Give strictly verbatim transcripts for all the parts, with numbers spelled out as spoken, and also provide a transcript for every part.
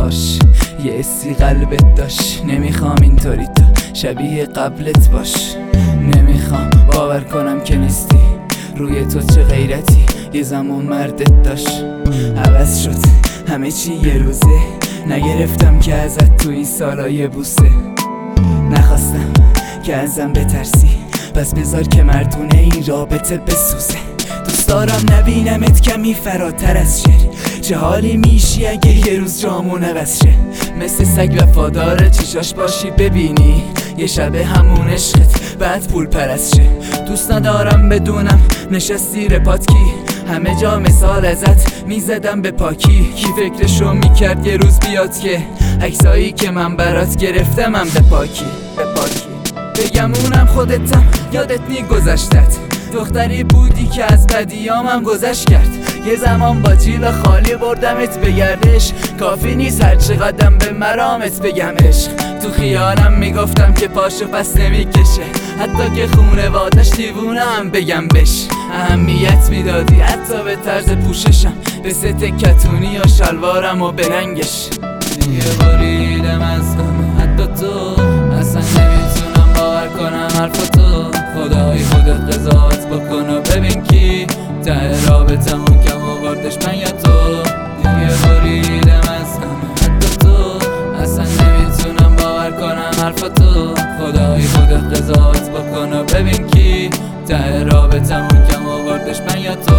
باش، یه حسی قلبت داشت. نمیخوام اینطوری تو شبیه قبلت باش، نمیخوام باور کنم که نیستی. روی تو چه غیرتی یه زمان مردت داشت. عوض شد همه چی یه روزه، نگرفتم که ازت تو این سالا یه بوسه. نخواستم که ازم بترسی، پس بذار که مردونه این رابطه بسوزه. دوست دارم نبینمت کمی فراتر از شعر، چه حالی میشی اگه یه روز جامون عوض شه. مثل سگ وفادار چشاش باشی ببینی یه شب همون عشقت بعد پول پرست شه. دوست ندارم بدونم نشستی رپات کی، همه جا مثال ازت میزدم به پاکی. کی فکرشو میکرد یه روز بیاد که عکسایی که من برات گرفتمم به پاکی به پاکی بگم اونم خودتم، یادت نی گذشتت. دختری بودی که از بدیامم گذشت کرد. یه زمان با جیب خالی بردمت به گردش، کافی نیست هر چقدرم به مرامت بگم عشق. تو خیالم میگفتم که پاشو پس نمیکشه، حتی که خونوادش دیوونم بگم بش. اهمیت میدادی حتی به طرز پوششم، به ست کتونی و شلوارم و به رنگش. دیگه بریدم از غم حتی تو، اصلا نمیتونم باور کنم حرفتو. خدای خودت قضاوت بکن و ببین کی ته رابطمون کم آوردش، من یا تو. دیگه بریدم از غم حتی تو، اصلا نمیتونم باور کنم حرفتو. خدای خودت قضاوت بکن و ببین کی ته رابطمون کم آوردش، من یا تو.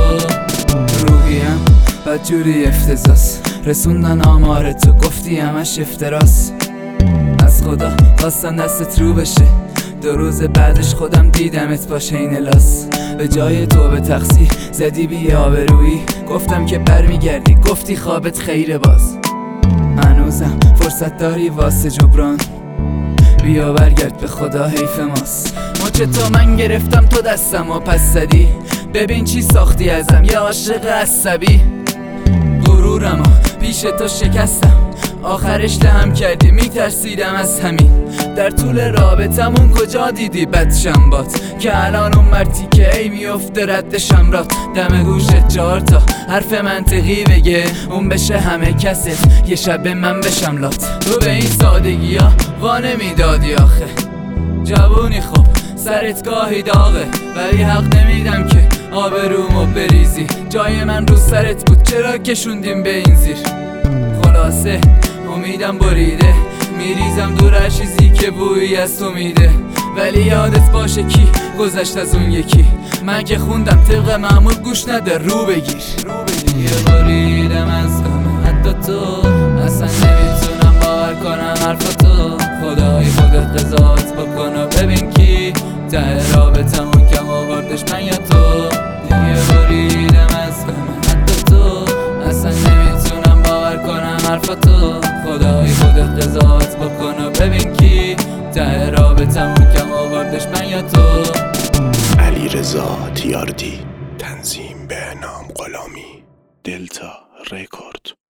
روحیم بدجوری افتضاس، رسوندن آمار تو گفتی همش افتراس. از خدا خواستن دستت رو بشه، دو روز بعدش خودم دیدمت با شین لاس. به جای تو به تقصیر زدی بی آبرویی، گفتم که برمیگردی گفتی خوابت خیره باز. هنوزم فرصت داری واسه جبران، بیا برگرد به خدا حیف ماست. مچ تو من گرفتم تو دستم و پس زدی، ببین چی ساختی ازم یه عاشق عصبی. غرورم و پیش تو شکستم، آخرش لهم کردی میترسیدم از همین. در طول رابطمون کجا دیدی بدشم باد، که الان اون مرتی که ای میفته ردشم رات. دم گوشت چهار تا حرف منطقی بگه، اون بشه همه کست یه شب من بشم لات. تو به این سادگی ها وانه میدادی آخه، جوونی خوب سرت گاهی داغه، ولی حق نمیدم که آبرومو بریزی. جای من رو سرت بود چرا کشوندیم به این زیر. خلاصه امیدم بریده، میریزم دور هر چیزی که بویی از تو میده. ولی یادت باشه کی گذشت از اون یکی، من که خوندم طبق معمول گوش نده رو بگیر. دیگه بریدم از غم حتی تو، اصلا نمیتونم باور کنم حرفتو. خدای خودت قضاوت بکن و ببین کی ته رابطمون کم آوردش، من یا تو. دیگه بریدم از غم حتی تو، اصلا نمیتونم باور کنم حرفتو. خدای خودت قضاوت بکن و ببین کی ته رابطمون کم آوردش، من یا تو. علیرضا تیاردی، تنظیم به نام غلامی، دلتا رکورد.